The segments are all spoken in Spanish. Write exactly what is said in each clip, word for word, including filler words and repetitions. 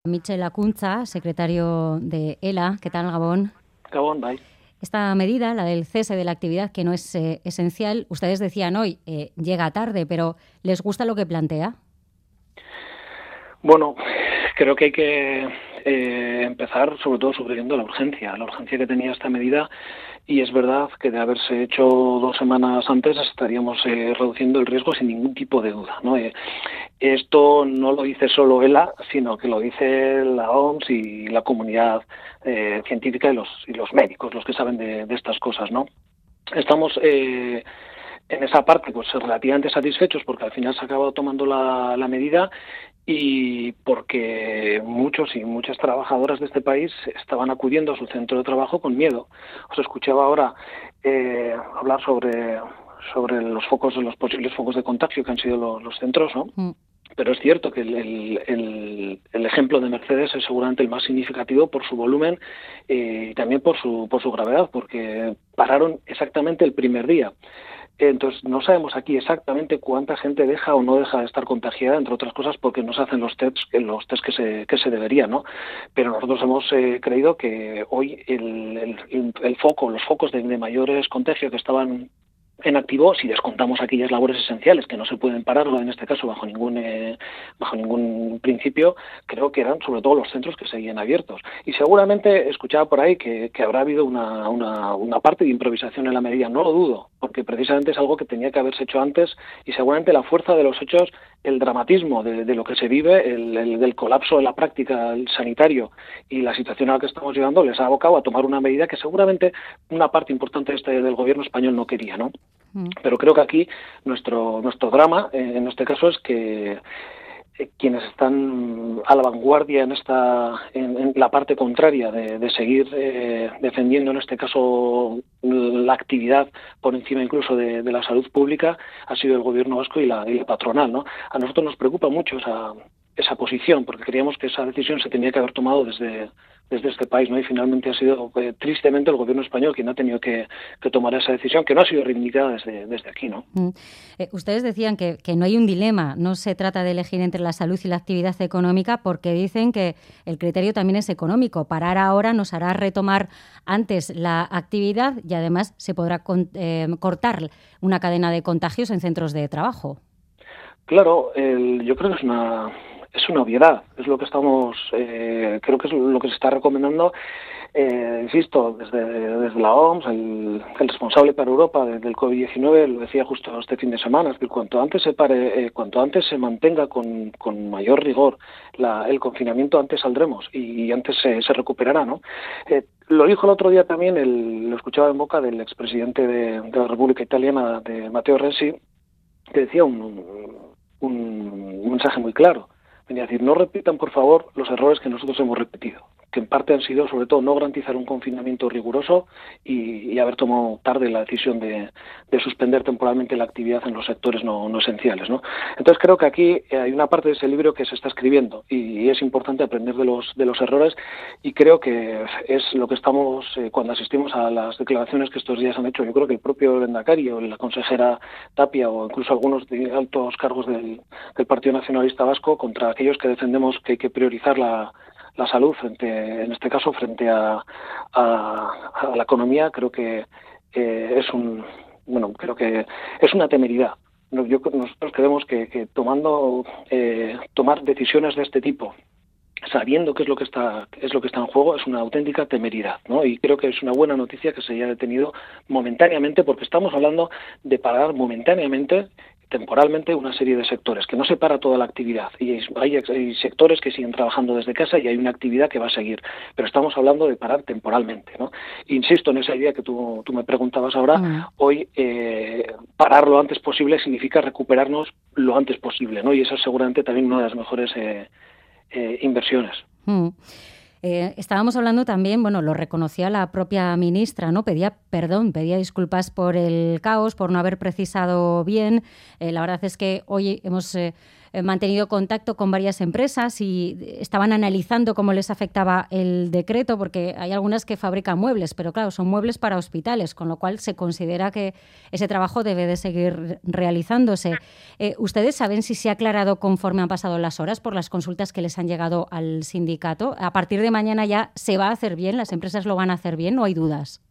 Michel Acuña, secretario de ELA. ¿Qué tal, Gabón? Gabón, bye. Esta medida, la del cese de la actividad que no es eh, esencial, ustedes decían hoy, eh, llega tarde, pero ¿les gusta lo que plantea? Bueno, creo que hay que eh, empezar sobre todo subrayando la urgencia, la urgencia que tenía esta medida, y es verdad que de haberse hecho dos semanas antes estaríamos eh, reduciendo el riesgo sin ningún tipo de duda, ¿no? Eh, esto no lo dice solo ELA, sino que lo dice la O M S y la comunidad eh, científica y los, y los médicos, los que saben de, de estas cosas, ¿no? Estamos eh, en esa parte pues relativamente satisfechos porque al final se ha acabado tomando la, la medida y porque muchos y muchas trabajadoras de este país estaban acudiendo a su centro de trabajo con miedo. Os escuchaba ahora eh, hablar sobre, sobre los focos, los posibles focos de contagio que han sido los, los centros, ¿no? Mm. Pero es cierto que el, el, el ejemplo de Mercedes es seguramente el más significativo por su volumen eh, y también por su, por su gravedad, porque pararon exactamente el primer día. Entonces, no sabemos aquí exactamente cuánta gente deja o no deja de estar contagiada, entre otras cosas porque no se hacen los tests, los test que se, que se deberían, ¿no? Pero nosotros hemos eh, creído que hoy el, el, el foco, los focos de, de mayores contagios que estaban en activo, si descontamos aquellas labores esenciales que no se pueden parar, en este caso bajo ningún eh, bajo ningún principio, creo que eran sobre todo los centros que seguían abiertos. Y seguramente escuchaba por ahí que, que habrá habido una, una, una parte de improvisación en la medida, no lo dudo, porque precisamente es algo que tenía que haberse hecho antes y seguramente la fuerza de los hechos, el dramatismo de, de lo que se vive, el, el del colapso en la práctica el sanitario y la situación a la que estamos llegando les ha abocado a tomar una medida que seguramente una parte importante de este, del gobierno español no quería, ¿no? Pero creo que aquí nuestro nuestro drama, eh, en este caso, es que eh, quienes están a la vanguardia en esta en, en la parte contraria de, de seguir eh, defendiendo, en este caso, la actividad por encima incluso de, de la salud pública, ha sido el gobierno vasco y la, y la patronal, ¿no? A nosotros nos preocupa mucho esa esa posición, porque creíamos que esa decisión se tenía que haber tomado desde desde este país, ¿no? Y finalmente ha sido eh, tristemente el gobierno español quien ha tenido que, que tomar esa decisión, que no ha sido reivindicada desde, desde aquí, ¿no? Mm. Eh, ustedes decían que, que no hay un dilema, no se trata de elegir entre la salud y la actividad económica, porque dicen que el criterio también es económico. Parar ahora nos hará retomar antes la actividad y además se podrá con, eh, cortar una cadena de contagios en centros de trabajo. Claro, el, yo creo que es una es una obviedad, es lo que estamos, eh, creo que es lo que se está recomendando, eh, insisto, desde, desde la O M S, el, el responsable para Europa del COVID diecinueve lo decía justo este fin de semana, es que cuanto antes se pare, eh, cuanto antes se mantenga con, con mayor rigor la, el confinamiento, antes saldremos y, y antes se, se recuperará, ¿no? Eh, lo dijo el otro día también, el, lo escuchaba en boca del expresidente de, de la República Italiana, de Matteo Renzi, que decía un, un, un mensaje muy claro. Venía a decir, no repitan, por favor, los errores que nosotros hemos repetido, que en parte han sido, sobre todo, no garantizar un confinamiento riguroso y, y haber tomado tarde la decisión de, de suspender temporalmente la actividad en los sectores no, no esenciales, ¿no? Entonces, creo que aquí hay una parte de ese libro que se está escribiendo y, y es importante aprender de los, de los errores, y creo que es lo que estamos, eh, cuando asistimos a las declaraciones que estos días han hecho, yo creo que el propio Lehendakari o la consejera Tapia o incluso algunos de altos cargos del, del Partido Nacionalista Vasco contra aquellos que defendemos que hay que priorizar la, la salud frente, en este caso, frente a, a, a la economía, creo que eh, es un, bueno, creo que es una temeridad. Yo, nosotros creemos que, que tomando, eh, tomar decisiones de este tipo, sabiendo qué es lo que está es lo que está en juego, es una auténtica temeridad, ¿no? Y creo que es una buena noticia que se haya detenido momentáneamente, porque estamos hablando de parar momentáneamente, temporalmente, una serie de sectores, que no se para toda la actividad, y hay, hay sectores que siguen trabajando desde casa y hay una actividad que va a seguir, pero estamos hablando de parar temporalmente, ¿no? Insisto en esa idea que tú, tú me preguntabas ahora, mm. hoy eh, parar lo antes posible significa recuperarnos lo antes posible, ¿no? Y esa es seguramente también una de las mejores eh, Eh, inversiones. Mm. Eh, estábamos hablando también, bueno, lo reconocía la propia ministra, ¿no? Pedía perdón, pedía disculpas por el caos, por no haber precisado bien. Eh, la verdad es que hoy hemos eh, eh, mantenido contacto con varias empresas y estaban analizando cómo les afectaba el decreto, porque hay algunas que fabrican muebles, pero claro, son muebles para hospitales, con lo cual se considera que ese trabajo debe de seguir realizándose. Eh, ¿Ustedes saben si se ha aclarado conforme han pasado las horas por las consultas que les han llegado al sindicato? A partir de mañana ya se va a hacer bien, las empresas lo van a hacer bien, ¿no hay dudas?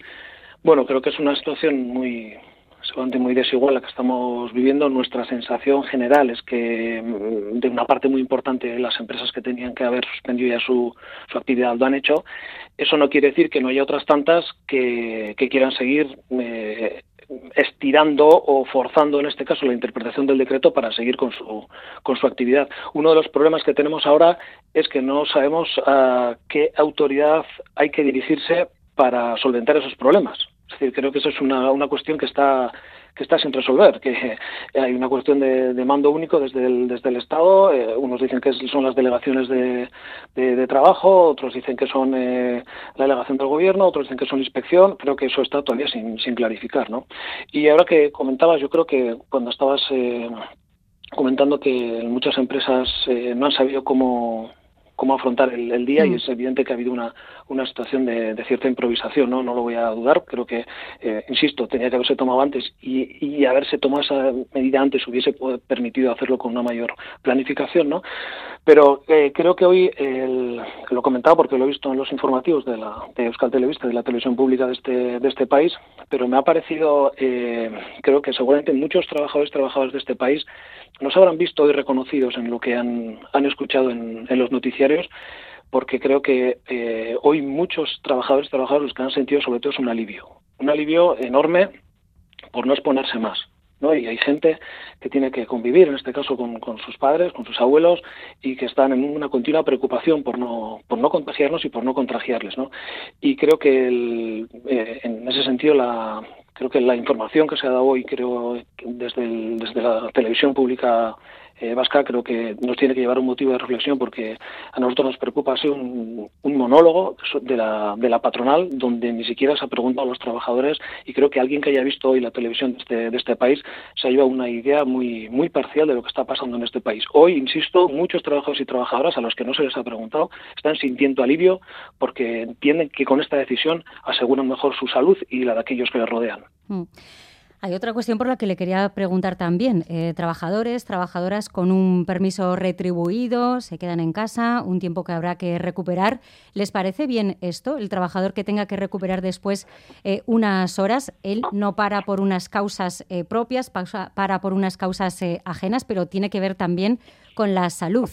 Bueno, creo que es una situación muy, seguramente muy desigual la que estamos viviendo. Nuestra sensación general es que de una parte muy importante las empresas que tenían que haber suspendido ya su, su actividad lo han hecho. Eso no quiere decir que no haya otras tantas que, que quieran seguir eh, estirando o forzando, en este caso, la interpretación del decreto para seguir con su, con su actividad. Uno de los problemas que tenemos ahora es que no sabemos a qué autoridad hay que dirigirse para solventar esos problemas. Es decir, creo que eso es una, una cuestión que está que está sin resolver, que hay una cuestión de, de mando único desde el, desde el Estado. Eh, unos dicen que son las delegaciones de, de, de trabajo, otros dicen que son eh, la delegación del gobierno, otros dicen que son inspección. Creo que eso está todavía sin, sin clarificar, ¿no? Y ahora que comentabas, yo creo que cuando estabas eh, comentando que muchas empresas eh, no han sabido cómo cómo afrontar el, el día, mm. y es evidente que ha habido una, una situación de, de cierta improvisación, ¿no? No lo voy a dudar. Creo que, eh, insisto, tenía que haberse tomado antes y, y haberse tomado esa medida antes hubiese permitido hacerlo con una mayor planificación, ¿no? Pero eh, creo que hoy, el, lo comentaba porque lo he visto en los informativos de, la, de Euskal Telebista, de la televisión pública de este, de este país, pero me ha parecido, eh, creo que seguramente muchos trabajadores y trabajadoras de este país nos habrán visto hoy reconocidos en lo que han, han escuchado en, en los noticiarios, porque creo que eh, hoy muchos trabajadores y trabajadoras lo que han sentido sobre todo es un alivio, un alivio enorme por no exponerse más, ¿no? Y hay gente que tiene que convivir, en este caso con, con sus padres, con sus abuelos, y que están en una continua preocupación por no por no contagiarnos y por no contagiarles, ¿no? Y creo que el, eh, en ese sentido la creo que la información que se ha dado hoy, creo desde el, desde la televisión pública eh, vasca, creo que nos tiene que llevar un motivo de reflexión, porque a nosotros nos preocupa así un, un monólogo de la, de la patronal donde ni siquiera se ha preguntado a los trabajadores, y creo que alguien que haya visto hoy la televisión de este, de este país se ha llevado una idea muy, muy parcial de lo que está pasando en este país. Hoy, insisto, muchos trabajadores y trabajadoras a los que no se les ha preguntado están sintiendo alivio porque entienden que con esta decisión aseguran mejor su salud y la de aquellos que les rodean. Mm. Hay otra cuestión por la que le quería preguntar también. Eh, trabajadores, trabajadoras con un permiso retribuido, se quedan en casa, un tiempo que habrá que recuperar. ¿Les parece bien esto? El trabajador que tenga que recuperar después eh, unas horas, él no para por unas causas eh, propias, pausa, para por unas causas eh, ajenas, pero tiene que ver también con la salud.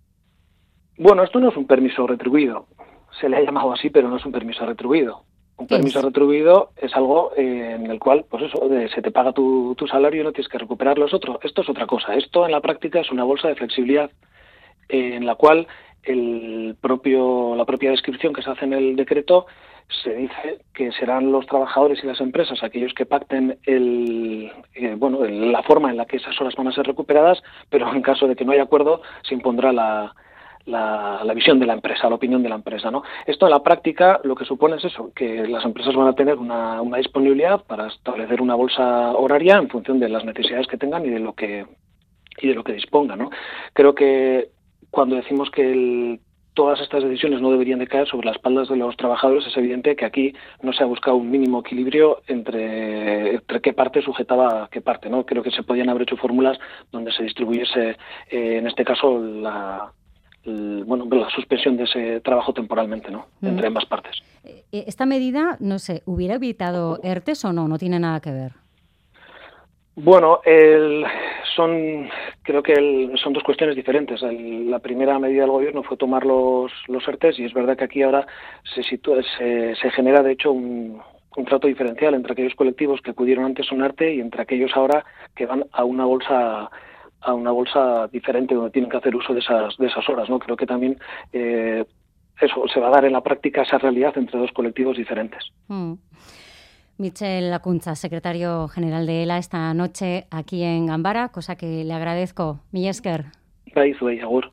Bueno, esto no es un permiso retribuido. Se le ha llamado así, pero no es un permiso retribuido. Un permiso es? retribuido es algo eh, en el cual, pues eso, eh, se te paga tu, tu salario y no tienes que recuperar los otros. Esto es otra cosa. Esto en la práctica es una bolsa de flexibilidad eh, en la cual el propio, la propia descripción que se hace en el decreto se dice que serán los trabajadores y las empresas aquellos que pacten el, eh, bueno, el, la forma en la que esas horas van a ser recuperadas, pero en caso de que no haya acuerdo se impondrá la La, la visión de la empresa, la opinión de la empresa, ¿no? Esto en la práctica lo que supone es eso, que las empresas van a tener una, una disponibilidad para establecer una bolsa horaria en función de las necesidades que tengan y de lo que y de lo que dispongan, ¿no? Creo que cuando decimos que el, todas estas decisiones no deberían de caer sobre las espaldas de los trabajadores, es evidente que aquí no se ha buscado un mínimo equilibrio entre, entre qué parte sujetaba a qué parte, ¿no? Creo que se podían haber hecho fórmulas donde se distribuyese, eh, en este caso, la bueno, la suspensión de ese trabajo temporalmente, ¿no? Entre ambas partes. ¿Esta medida, no sé, hubiera evitado ERTES o no? ¿No tiene nada que ver? Bueno, el, son creo que el, son dos cuestiones diferentes. El, la primera medida del gobierno fue tomar los, los ERTES, y es verdad que aquí ahora se, sitúa, se, se genera, de hecho, un, un trato diferencial entre aquellos colectivos que acudieron antes a un ERTE y entre aquellos ahora que van a una bolsa a una bolsa diferente donde tienen que hacer uso de esas de esas horas, ¿no? Creo que también eh, eso se va a dar en la práctica, esa realidad entre dos colectivos diferentes. Mm. Michel Lakuntza, secretario general de ELA, esta noche aquí en Ganbara, cosa que le agradezco. Mila esker. Bai, zuei, agur.